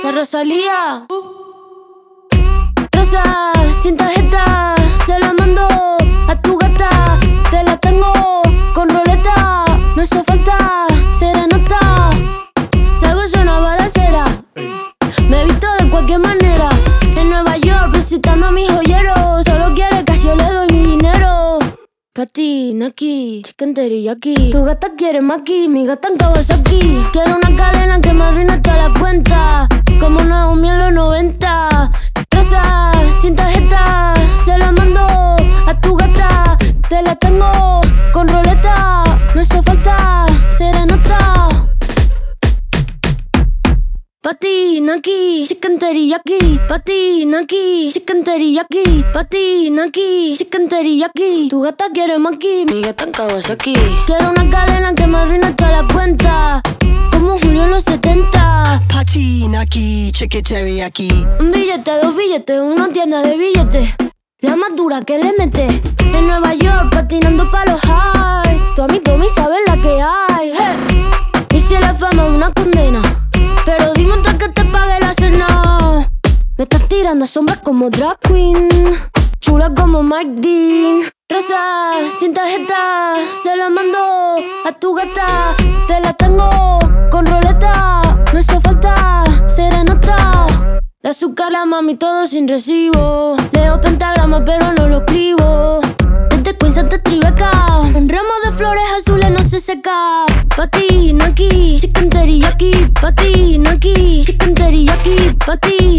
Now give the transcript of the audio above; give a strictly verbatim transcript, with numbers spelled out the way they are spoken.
La Rosalía. Rosa, sin tarjeta, se la mando a tu gata. Te la tengo con roleta, no hizo falta serenata. Salgo yo una balacera, me he visto de cualquier manera. En Nueva York visitando a mis joyeros. Solo quiere que yo le doy mi dinero. Pati, Naki, chicken teriyaki. Tu gata quiere maki, mi gata en Kawasaki. Quiero una cadena que me arruine toda la cuenta, como Naomi en los noventa. Rosa, sin tarjeta, se la mando a tu gata. Te la tengo con roleta, no hizo falta serenata. Pati, Naki, chicken teriyaki. Pati, Naki, chicken teriyaki. Pati, Naki, chicken teriyaki. Tu gata quiere maki, mi gata en Kawasaki. Quiero una cadena que me arruine toda la cuenta, como Julio en los setenta. Pati, Naki, chicken teriyaki. Un billete, dos billetes, una tienda de billetes, la más dura que le mete. En Nueva York patinando pa' los highs. Tu amigo me sabe la que hay, hey. Y si la fama es una condena, pero dime antes que te pague la cena. Me estás tirando sombras como drag queen, chula como Mike Dean. Rosa, sin tarjeta, se la mando a tu gata. Te la tengo con roleta, no hizo falta serenata. De azúcar la mami todo sin recibo. Leo pentagrama pero no lo escribo. Desde Queens hasta Tribeca, un ramo de flores azules no se seca. Pati, Naki, chicken teriyaki. Pati, Naki, chicken teriyaki. Pati,